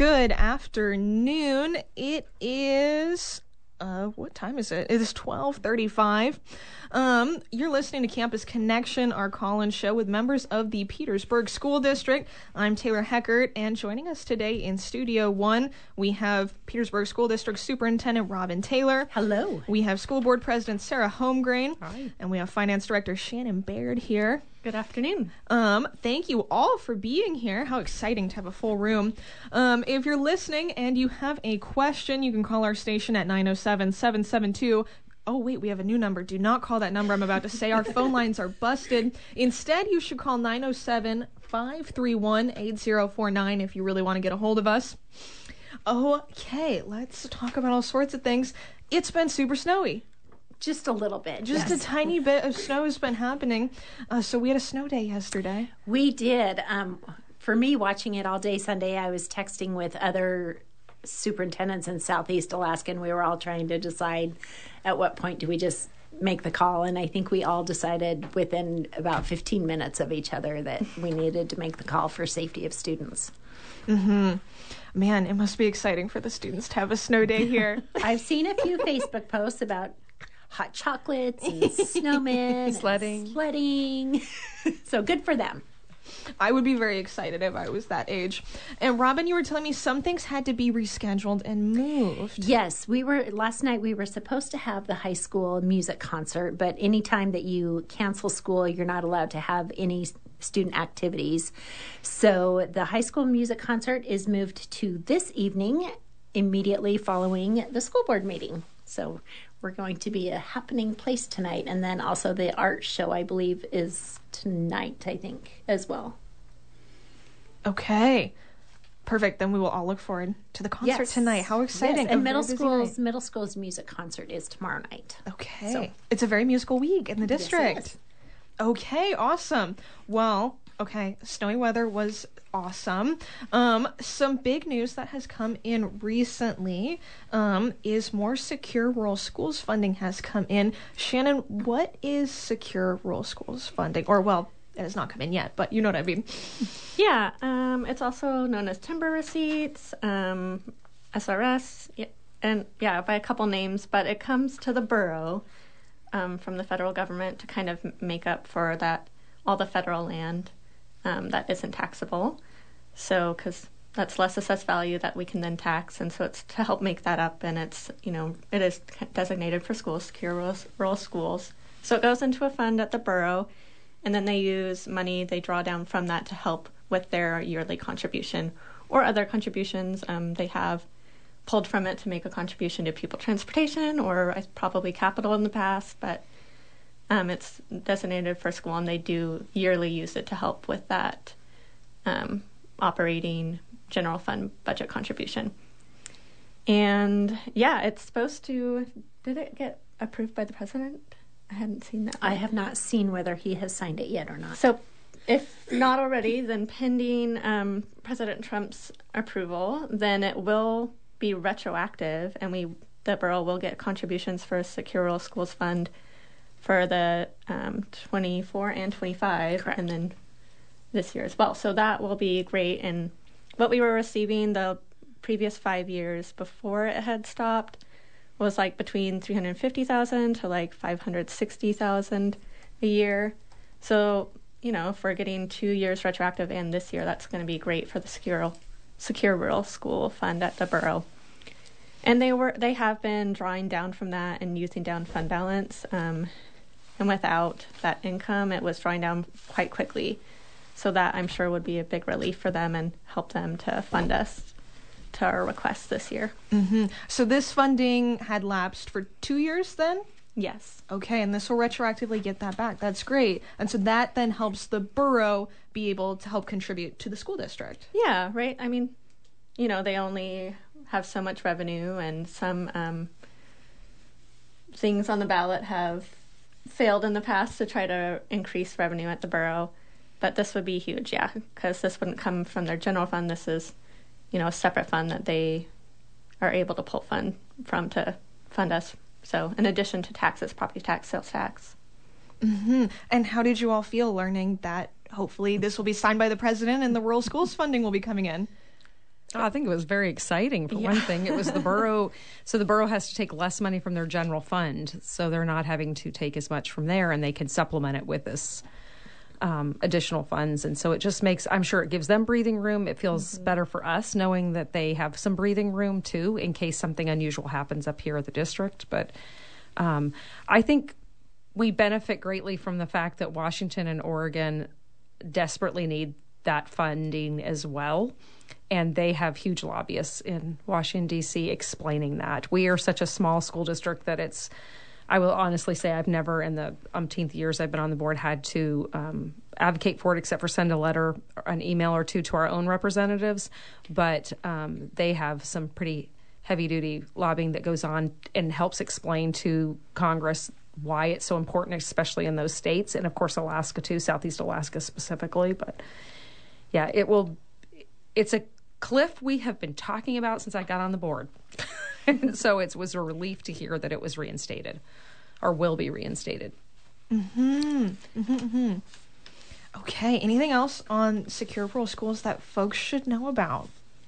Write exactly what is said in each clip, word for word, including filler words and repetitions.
Good afternoon. It is, uh, what time is it? It is twelve thirty-five. Um, you're listening to Campus Connection, our call-in show with members of the Petersburg School District. I'm Taylor Heckert, and joining us today in Studio One, we have Petersburg School District Superintendent Robin Taylor. Hello. We have School Board President Sarah Holmgren. Hi. And we have Finance Director Shannon Baird here. Good afternoon. Um, thank you all for being here. How exciting to have a full room. Um, if you're listening and you have a question, you can call our station at nine oh seven, seven seven two. Oh, wait, we have a new number. Do not call that number I'm about to say. Our phone lines are busted. Instead, you should call nine oh seven, five three one, eight oh four nine if you really want to get a hold of us. Okay, let's talk about all sorts of things. It's been super snowy. Just a little bit. Just yes. a tiny bit of snow has been happening. Uh, so we had a snow day yesterday. We did. Um, for me, watching it all day Sunday, I was texting with other superintendents in Southeast Alaska, and we were all trying to decide at what point do we just make the call. And I think we all decided within about fifteen minutes of each other that we needed to make the call for safety of students. Mm-hmm. Man, it must be exciting for the students to have a snow day here. I've seen a few Facebook posts about hot chocolates and snowmen, sledding. and sledding. So good for them. I would be very excited if I was that age. And Robin, you were telling me some things had to be rescheduled and moved. Yes, we were last night we were supposed to have the high school music concert, but anytime that you cancel school, you're not allowed to have any student activities. So the high school music concert is moved to this evening, immediately following the school board meeting. So we're going to be a happening place tonight. And then also the art show, I believe, is tonight, I think, as well. Okay. Perfect. Then we will all look forward to the concert yes. tonight. How exciting. Yes. And A middle very busy school's night. middle school's music concert is tomorrow night. Okay. So- It's a very musical week in the district. Yes, it is. Okay, awesome. Well, okay, snowy weather was awesome. Um, some big news that has come in recently um, is more Secure Rural Schools funding has come in. Shannon, what is Secure Rural Schools funding? Or, well, it has not come in yet, but you know what I mean. Yeah, um, it's also known as timber receipts, um, S R S, yeah, and yeah, by a couple names, but it comes to the borough um, from the federal government to kind of make up for that, all the federal land um, that isn't taxable. So, because that's less assessed value that we can then tax, and so it's to help make that up, and it's, you know, it is designated for schools, secure rural, rural schools. So it goes into a fund at the borough, and then they use money they draw down from that to help with their yearly contribution or other contributions um, they have pulled from it to make a contribution to pupil transportation or probably capital in the past, but um, it's designated for school, and they do yearly use it to help with that um, operating general fund budget contribution. And yeah, it's supposed to, did it get approved by the president? I hadn't seen that. I have not seen whether he has signed it yet or not. So if not already, then pending um, President Trump's approval, then it will be retroactive, and we, the borough, will get contributions for a Secure Rural Schools Fund for the um, twenty-four and twenty-five, Correct. And then this year as well. So that will be great. And what we were receiving the previous five years before it had stopped was like between three hundred fifty thousand to like five hundred sixty thousand a year. So, you know, if we're getting two years retroactive and this year, that's going to be great for the secure secure rural school fund at the borough. And they were they have been drawing down from that and using down fund balance. Um, and without that income, it was drawing down quite quickly. So that, I'm sure, would be a big relief for them and help them to fund us to our requests this year. Mm-hmm. So this funding had lapsed for two years then? Yes. Okay, and this will retroactively get that back. That's great. And so that then helps the borough be able to help contribute to the school district. Yeah, right. I mean, you know, they only have so much revenue, and some um, things on the ballot have failed in the past to try to increase revenue at the borough. But this would be huge, yeah, because this wouldn't come from their general fund. This is, you know, a separate fund that they are able to pull fund from to fund us. So in addition to taxes, property tax, sales tax. Mm-hmm. And how did you all feel learning that hopefully this will be signed by the president and the rural schools funding will be coming in? Oh, I think it was very exciting. For Yeah. one thing, it was the borough. So the borough has to take less money from their general fund, so they're not having to take as much from there, and they can supplement it with this um, additional funds. And so it just makes, I'm sure it gives them breathing room. It feels mm-hmm. better for us knowing that they have some breathing room too, in case something unusual happens up here at the district. But um, I think we benefit greatly from the fact that Washington and Oregon desperately need that funding as well. And they have huge lobbyists in Washington, D C explaining that. We are such a small school district that it's, I will honestly say I've never in the umpteenth years I've been on the board had to um, advocate for it except for send a letter, an email or two to our own representatives. But um, they have some pretty heavy-duty lobbying that goes on and helps explain to Congress why it's so important, especially in those states. And, of course, Alaska, too, Southeast Alaska specifically. But, yeah, it will – it's a cliff we have been talking about since I got on the board. So it was a relief to hear that it was reinstated or will be reinstated. Mm-hmm. Mm-hmm, mm-hmm. Okay. Anything else on secure rural schools that folks should know about?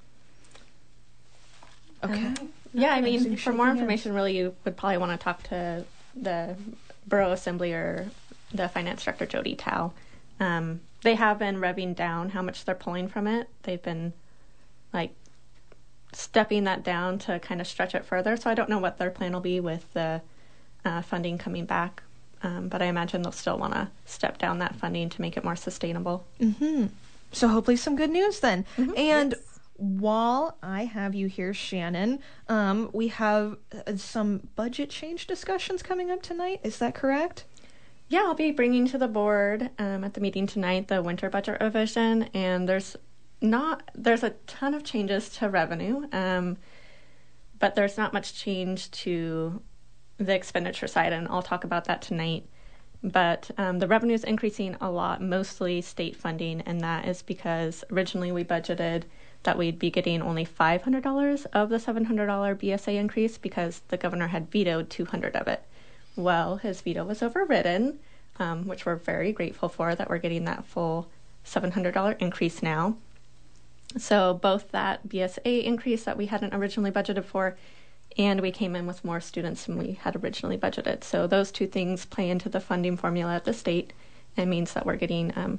Okay. Um, yeah, I mean, for more information, really, you would probably want to talk to the Borough Assembly or the Finance Director, Jody Tao. Um, they have been revving down how much they're pulling from it. They've been, like, stepping that down to kind of stretch it further. So I don't know what their plan will be with the uh, funding coming back. Um, but I imagine they'll still want to step down that funding to make it more sustainable. Mm-hmm. So hopefully some good news then. Mm-hmm. And yes. While I have you here, Shannon, um, we have uh, some budget change discussions coming up tonight. Is that correct? Yeah, I'll be bringing to the board um, at the meeting tonight the winter budget revision, and there's not there's a ton of changes to revenue, um, but there's not much change to the expenditure side, and I'll talk about that tonight. But um, the revenue is increasing a lot, mostly state funding, and that is because originally we budgeted that we'd be getting only five hundred dollars of the seven hundred dollars B S A increase because the governor had vetoed two hundred dollars of it. Well, his veto was overridden, um, which we're very grateful for, that we're getting that full seven hundred dollars increase now. So both that B S A increase that we hadn't originally budgeted for, and we came in with more students than we had originally budgeted. So those two things play into the funding formula at the state and means that we're getting um,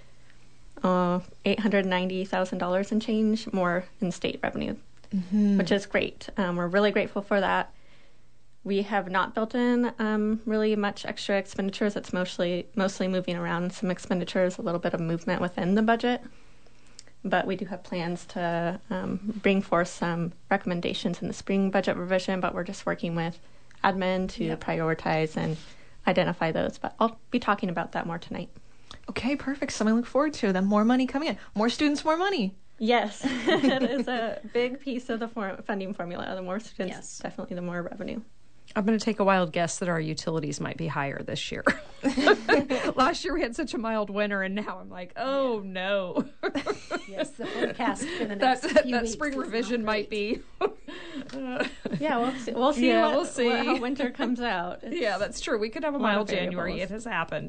uh, eight hundred ninety thousand dollars and change more in state revenue, mm-hmm. which is great. Um, we're really grateful for that. We have not built in um, really much extra expenditures. It's mostly mostly moving around some expenditures, a little bit of movement within the budget. But we do have plans to um, bring forth some recommendations in the spring budget revision, but we're just working with admin to yep. prioritize and identify those. But I'll be talking about that more tonight. Okay, perfect. Something to look forward to. Then more money coming in. More students, more money. Yes, it is a big piece of the for- funding formula. The more students, yes. definitely the more revenue. I'm going to take a wild guess that our utilities might be higher this year. Last year we had such a mild winter, and now I'm like, oh yeah. no. Yes, the forecast for the next that, few that weeks spring revision might be. uh, yeah, we'll see. We'll see. Yeah, what, we'll see what, how winter comes out. It's yeah, that's true. We could have a mild January. It has happened.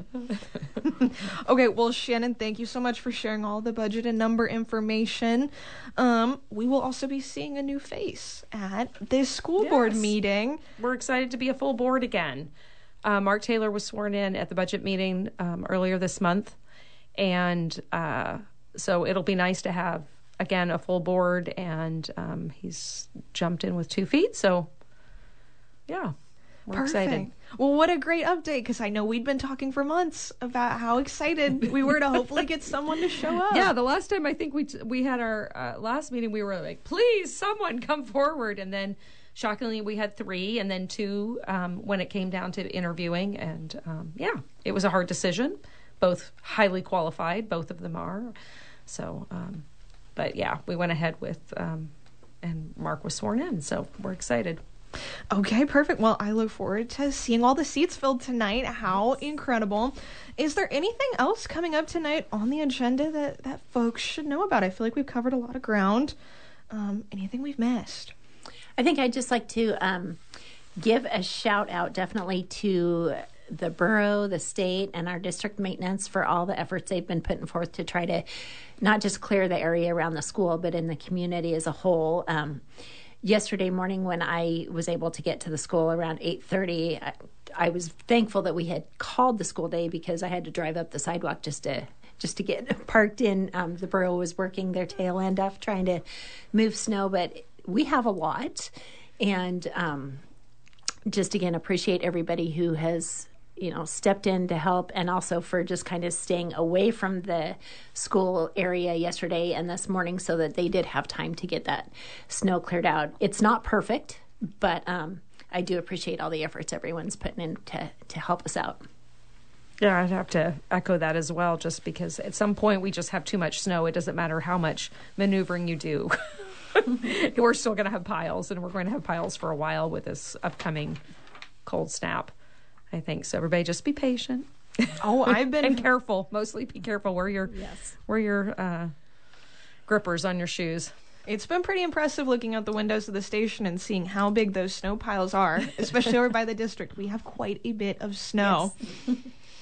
Okay, well, Shannon, thank you so much for sharing all the budget and number information. Um, we will also be seeing a new face at this school yes. board meeting. We're excited to be a full board again. Uh, Mark Taylor was sworn in at the budget meeting um, earlier this month. And uh, so it'll be nice to have, again, a full board. And um, he's jumped in with two feet. So, yeah, we're Perfect. excited. Well, what a great update, because I know we'd been talking for months about how excited we were to hopefully get someone to show up. Yeah, the last time I think we t- we had our uh, last meeting, we were like, please, someone come forward. And then shockingly, we had three and then two um, when it came down to interviewing. And um, yeah, it was a hard decision. Both highly qualified, both of them are. So, um, but yeah, we went ahead with, um, and Mark was sworn in. So we're excited. Okay, perfect. Well, I look forward to seeing all the seats filled tonight. How incredible. Is there anything else coming up tonight on the agenda that, that folks should know about? I feel like we've covered a lot of ground. Um, anything we've missed? I think I'd just like to um, give a shout out definitely to the borough, the state, and our district maintenance for all the efforts they've been putting forth to try to not just clear the area around the school, but in the community as a whole. Um, yesterday morning when I was able to get to the school around eight thirty, I, I was thankful that we had called the school day because I had to drive up the sidewalk just to just to get parked in. Um, the borough was working their tail end off trying to move snow, but we have a lot. And um, just again, appreciate everybody who has, you know, stepped in to help, and also for just kind of staying away from the school area yesterday and this morning so that they did have time to get that snow cleared out. It's not perfect, but um, I do appreciate all the efforts everyone's putting in to, to help us out. Yeah, I'd have to echo that as well, just because at some point we just have too much snow. It doesn't matter how much maneuvering you do. We're still going to have piles, and we're going to have piles for a while with this upcoming cold snap, I think. So everybody just be patient. Oh, I've been... and careful. Mostly be careful. Wear your, yes. wear your uh, grippers on your shoes. It's been pretty impressive looking out the windows of the station and seeing how big those snow piles are, especially over by the district. We have quite a bit of snow. Yes.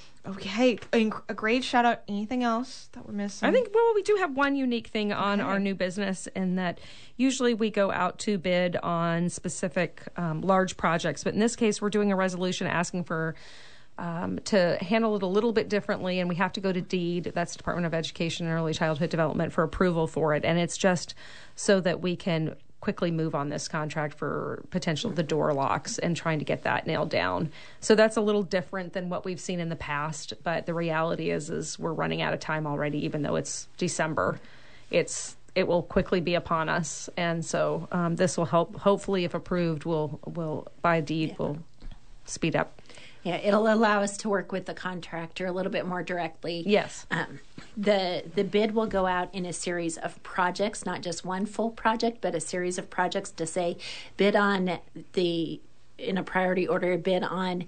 Okay, a, a great shout out. Anything else that we're missing? I think, well, we do have one unique thing on Okay. our new business, in that usually we go out to bid on specific um, large projects. But in this case, we're doing a resolution asking for um, to handle it a little bit differently. And we have to go to DEED, that's Department of Education and Early Childhood Development, for approval for it. And it's just so that we can quickly move on this contract for potential the door locks and trying to get that nailed down. So that's a little different than what we've seen in the past, but the reality is is we're running out of time already, even though it's December. It's it will quickly be upon us, and so um, this will help. Hopefully, if approved, will will by deed Yeah. will speed up. Yeah, it'll allow us to work with the contractor a little bit more directly. Yes. Um, the the bid will go out in a series of projects, not just one full project, but a series of projects to say bid on the, in a priority order, bid on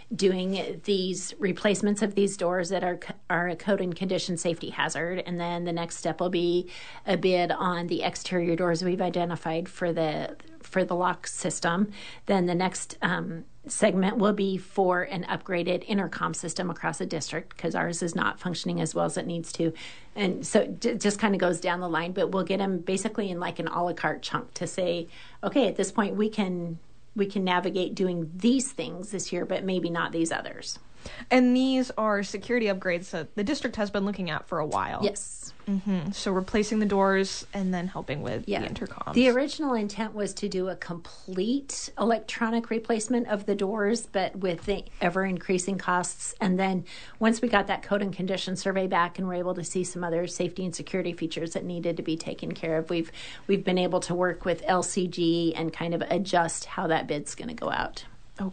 doing these replacements of these doors that are are a code and condition safety hazard. And then the next step will be a bid on the exterior doors we've identified for the for the lock system. Then the next um, segment will be for an upgraded intercom system across the district, because ours is not functioning as well as it needs to. And so it just kind of goes down the line, but we'll get them basically in like an a la carte chunk to say, okay, at this point we can we can navigate doing these things this year, but maybe not these others. And these are security upgrades that the district has been looking at for a while. Yes. Mm-hmm. So replacing the doors and then helping with Yeah. the intercoms. The original intent was to do a complete electronic replacement of the doors, but with the ever increasing costs. And then once we got that code and condition survey back and were able to see some other safety and security features that needed to be taken care of, we've we've been able to work with L C G and kind of adjust how that bid's going to go out.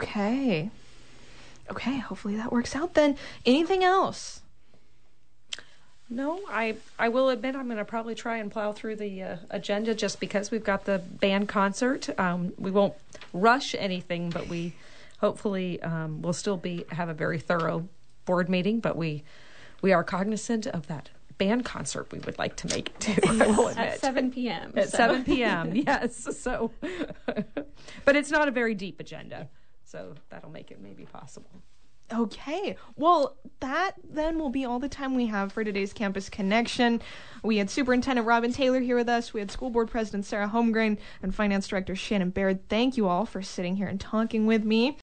Okay. Okay, hopefully that works out then. Anything else? No, I, I will admit I'm going to probably try and plow through the uh, agenda, just because we've got the band concert. Um, we won't rush anything, but we hopefully um, will still be have a very thorough board meeting. But we we are cognizant of that band concert we would like to make it to, I will admit. At seven p.m. At so. seven p.m., yes. So, but it's not a very deep agenda, so that'll make it maybe possible. Okay. Well, that then will be all the time we have for today's Campus Connection. We had Superintendent Robin Taylor here with us. We had School Board President Sarah Holmgren and Finance Director Shannon Baird. Thank you all for sitting here and talking with me.